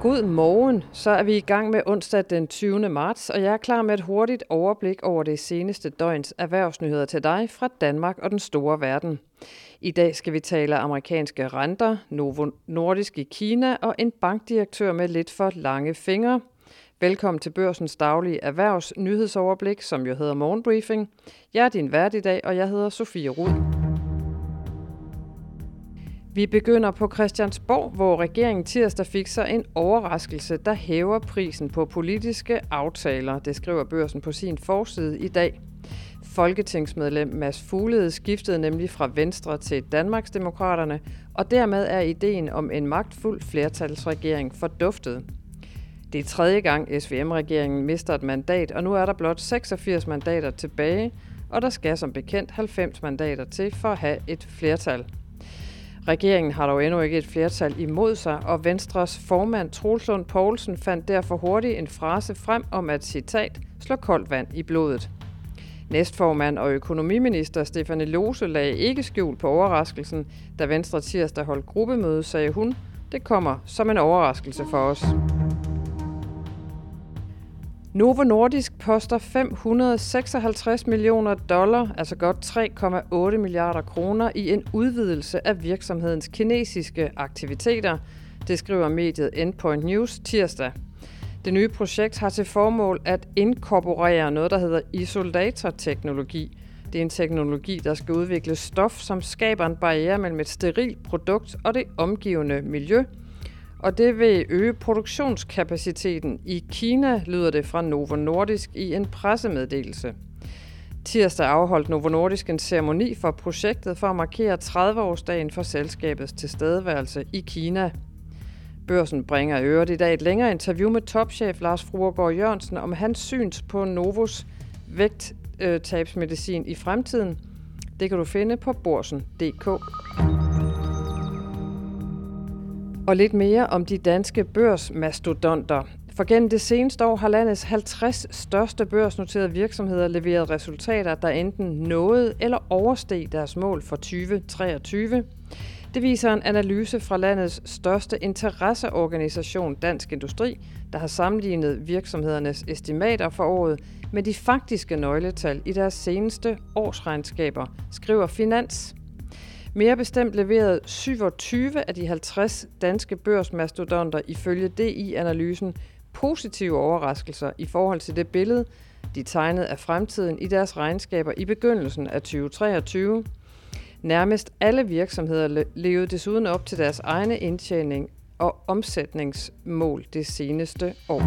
God morgen, så er vi i gang med onsdag den 20. marts, og jeg er klar med et hurtigt overblik over det seneste døgns erhvervsnyheder til dig fra Danmark og den store verden. I dag skal vi tale amerikanske renter, Novo Nordisk i Kina og en bankdirektør med lidt for lange fingre. Velkommen til Børsens daglige erhvervsnyhedsoverblik, som jo hedder Morgenbriefing. Jeg er din vært i dag, og jeg hedder Sofie Rud. Vi begynder på Christiansborg, hvor regeringen tirsdag fik sig en overraskelse, der hæver prisen på politiske aftaler. Det skriver Børsen på sin forside i dag. Folketingsmedlem Mads Fuglede skiftede nemlig fra Venstre til Danmarksdemokraterne, og dermed er ideen om en magtfuld flertalsregering forduftet. Det er tredje gang SVM-regeringen mister et mandat, og nu er der blot 86 mandater tilbage, og der skal som bekendt 90 mandater til for at have et flertal. Regeringen har dog endnu ikke et flertal imod sig, og Venstres formand Troels Lund Poulsen fandt derfor hurtigt en frase frem om at, citat, slå koldt vand i blodet. Næstformand og økonomiminister Stephanie Lose lagde ikke skjul på overraskelsen, da Venstre tirsdag holdt gruppemøde, sagde hun, det kommer som en overraskelse for os. Novo Nordisk poster $556 millioner, altså godt 3,8 milliarder kroner, i en udvidelse af virksomhedens kinesiske aktiviteter. Det skriver mediet Endpoint News tirsdag. Det nye projekt har til formål at inkorporere noget, der hedder isolatorteknologi. Det er en teknologi, der skal udvikle stof, som skaber en barriere mellem et sterilt produkt og det omgivende miljø. Og det vil øge produktionskapaciteten i Kina, lyder det fra Novo Nordisk i en pressemeddelelse. Tirsdag afholdt Novo Nordisk en ceremoni for projektet for at markere 30-årsdagen for selskabets tilstedeværelse i Kina. Børsen bringer i øvrigt i dag et længere interview med topchef Lars Fruergaard Jørgensen om hans syn på Novos vægttabsmedicin i fremtiden. Det kan du finde på Børsen.dk. Og lidt mere om de danske børsmastodonter. For gennem det seneste år har landets 50 største børsnoterede virksomheder leveret resultater, der enten nåede eller oversteg deres mål for 2023. Det viser en analyse fra landets største interesseorganisation Dansk Industri, der har sammenlignet virksomhedernes estimater for året med de faktiske nøgletal i deres seneste årsregnskaber, skriver Finans. Mere bestemt leverede 27 af de 50 danske børsmastodonter ifølge DI-analysen positive overraskelser i forhold til det billede, de tegnede af fremtiden i deres regnskaber i begyndelsen af 2023. Nærmest alle virksomheder levede desuden op til deres egne indtjening og omsætningsmål det seneste år.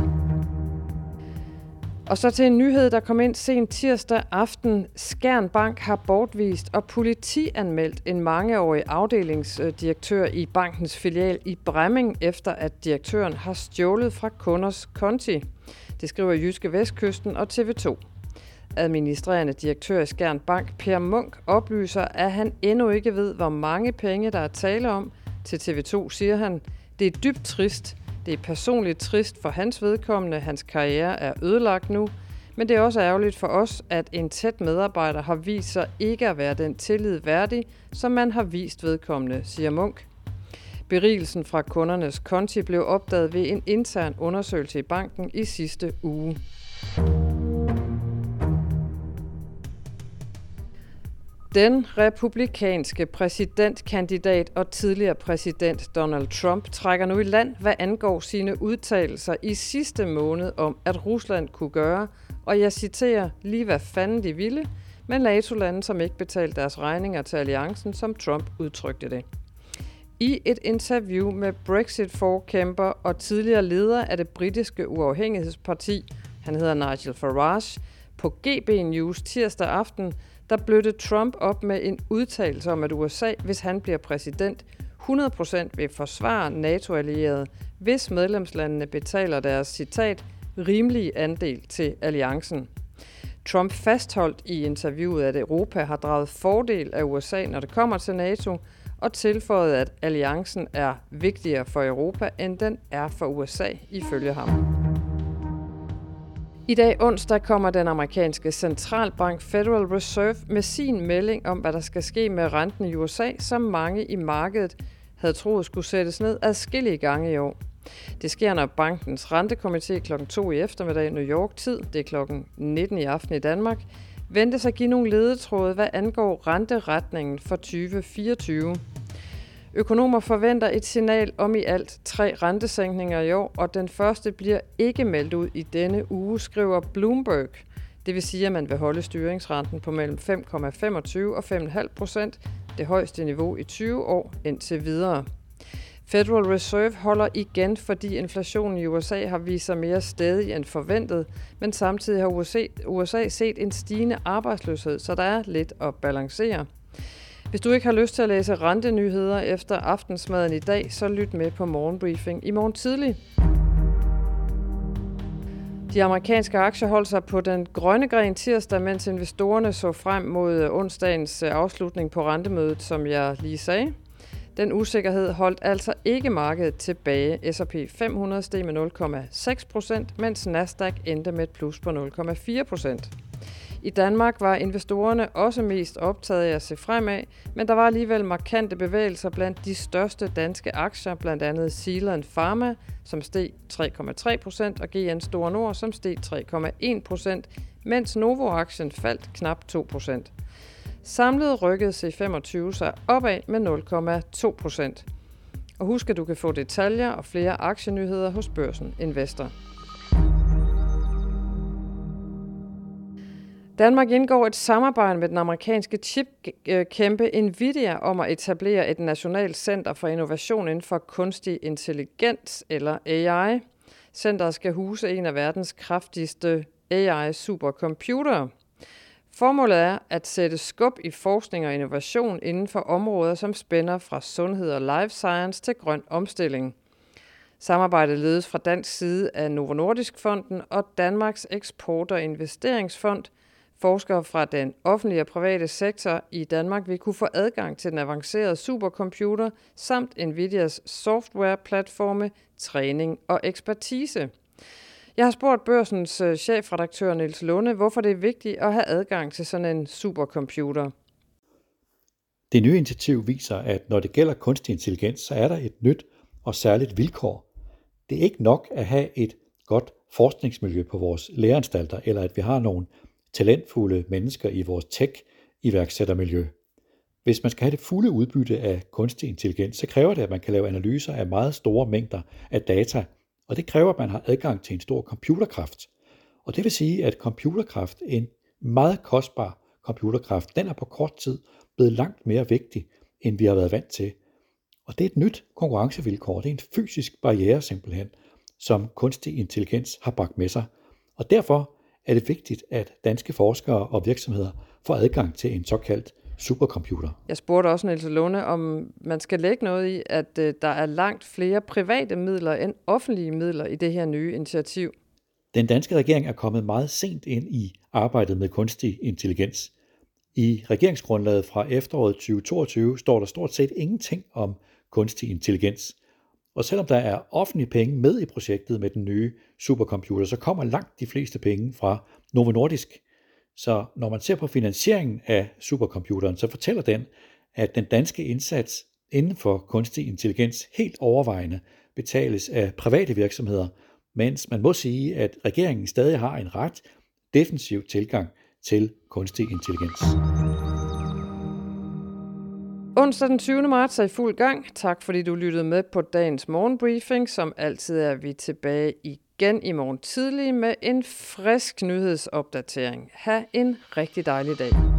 Og så til en nyhed, der kom ind sent tirsdag aften. Skjern Bank har bortvist og politianmeldt en mangeårig afdelingsdirektør i bankens filial i Bramming, efter at direktøren har stjålet fra kunders konti. Det skriver Jyske Vestkysten og TV2. Administrerende direktør i Skjern Bank, Per Munk, oplyser, at han endnu ikke ved, hvor mange penge der er tale om. Til TV2 siger han, det er dybt trist. Det er personligt trist for hans vedkommende. Hans karriere er ødelagt nu. Men det er også ærgerligt for os, at en tæt medarbejder har vist sig ikke at være den tillid værdig, som man har vist vedkommende, siger Munk. Berigelsen fra kundernes konti blev opdaget ved en intern undersøgelse i banken i sidste uge. Den republikanske præsidentkandidat og tidligere præsident Donald Trump trækker nu i land, hvad angår sine udtalelser i sidste måned om, at Rusland kunne gøre, og jeg citerer, lige hvad fanden de ville, men NATO-lande, som ikke betalte deres regninger til alliancen, som Trump udtrykte det. I et interview med Brexit-forkæmper og tidligere leder af det britiske uafhængighedsparti, han hedder Nigel Farage, på GB News tirsdag aften, der blødte Trump op med en udtalelse om, at USA, hvis han bliver præsident, 100% vil forsvare NATO-allierede, hvis medlemslandene betaler deres, citat, rimelige andel til alliancen. Trump fastholdt i interviewet, at Europa har draget fordel af USA, når det kommer til NATO, og tilføjede, at alliancen er vigtigere for Europa, end den er for USA, ifølge ham. I dag onsdag kommer den amerikanske centralbank Federal Reserve med sin melding om, hvad der skal ske med renten i USA, som mange i markedet havde troet skulle sættes ned adskillige gange i år. Det sker, når bankens rentekomité kl. 2 i eftermiddag New York-tid, det er kl. 19 i aften i Danmark, ventes at give nogle ledetråde, hvad angår renteretningen for 2024. Økonomer forventer et signal om i alt 3 rentesænkninger i år, og den første bliver ikke meldt ud i denne uge, skriver Bloomberg. Det vil sige, at man vil holde styringsrenten på mellem 5,25 og 5,5%, det højeste niveau i 20 år indtil videre. Federal Reserve holder igen, fordi inflationen i USA har vist sig mere stædig end forventet, men samtidig har USA set en stigende arbejdsløshed, så der er lidt at balancere. Hvis du ikke har lyst til at læse rentenyheder efter aftensmaden i dag, så lyt med på morgenbriefing i morgen tidlig. De amerikanske aktier holdt sig på den grønne gren tirsdag, mens investorerne så frem mod onsdagens afslutning på rentemødet, som jeg lige sagde. Den usikkerhed holdt altså ikke markedet tilbage. S&P 500 steg med 0,6%, mens Nasdaq endte med et plus på 0,4%. I Danmark var investorerne også mest optaget af at se fremad, men der var alligevel markante bevægelser blandt de største danske aktier, blandt andet Zealand Pharma, som steg 3,3%, og GN Store Nord, som steg 3,1%, mens Novo-aktien faldt knap 2%. Samlet rykkede C25 sig opad med 0,2%. Og husk, at du kan få detaljer og flere aktienyheder hos Børsen Investor. Danmark indgår et samarbejde med den amerikanske chipkæmpe Nvidia om at etablere et nationalt center for innovation inden for kunstig intelligens, eller AI. Centeret skal huse en af verdens kraftigste AI-supercomputere. Formålet er at sætte skub i forskning og innovation inden for områder, som spænder fra sundhed og life science til grøn omstilling. Samarbejdet ledes fra dansk side af Novo Nordisk Fonden og Danmarks Eksport- og Investeringsfond. Forskere fra den offentlige og private sektor i Danmark vil kunne få adgang til den avancerede supercomputer samt Nvidias softwareplatforme, træning og ekspertise. Jeg har spurgt Børsens chefredaktør Niels Lunde, hvorfor det er vigtigt at have adgang til sådan en supercomputer. Det nye initiativ viser, at når det gælder kunstig intelligens, så er der et nyt og særligt vilkår. Det er ikke nok at have et godt forskningsmiljø på vores læreanstalter, eller at vi har nogle talentfulde mennesker i vores tech-iværksættermiljø. Hvis man skal have det fulde udbytte af kunstig intelligens, så kræver det, at man kan lave analyser af meget store mængder af data, og det kræver, at man har adgang til en stor computerkraft. Og det vil sige, at computerkraft, en meget kostbar computerkraft, den er på kort tid blevet langt mere vigtig, end vi har været vant til. Og det er et nyt konkurrencevilkår, det er en fysisk barriere simpelthen, som kunstig intelligens har bragt med sig. Og derfor er det vigtigt, at danske forskere og virksomheder får adgang til en såkaldt supercomputer. Jeg spurgte også Niels Lunde, om man skal lægge noget i, at der er langt flere private midler end offentlige midler i det her nye initiativ. Den danske regering er kommet meget sent ind i arbejdet med kunstig intelligens. I regeringsgrundlaget fra efteråret 2022 står der stort set ingenting om kunstig intelligens. Og selvom der er offentlige penge med i projektet med den nye supercomputer, så kommer langt de fleste penge fra Novo Nordisk. Så når man ser på finansieringen af supercomputeren, så fortæller den, at den danske indsats inden for kunstig intelligens helt overvejende betales af private virksomheder, mens man må sige, at regeringen stadig har en ret defensiv tilgang til kunstig intelligens. Onsdag den 20. marts er i fuld gang. Tak fordi du lyttede med på dagens morgenbriefing. Som altid er vi tilbage igen i morgen tidlig med en frisk nyhedsopdatering. Ha' en rigtig dejlig dag.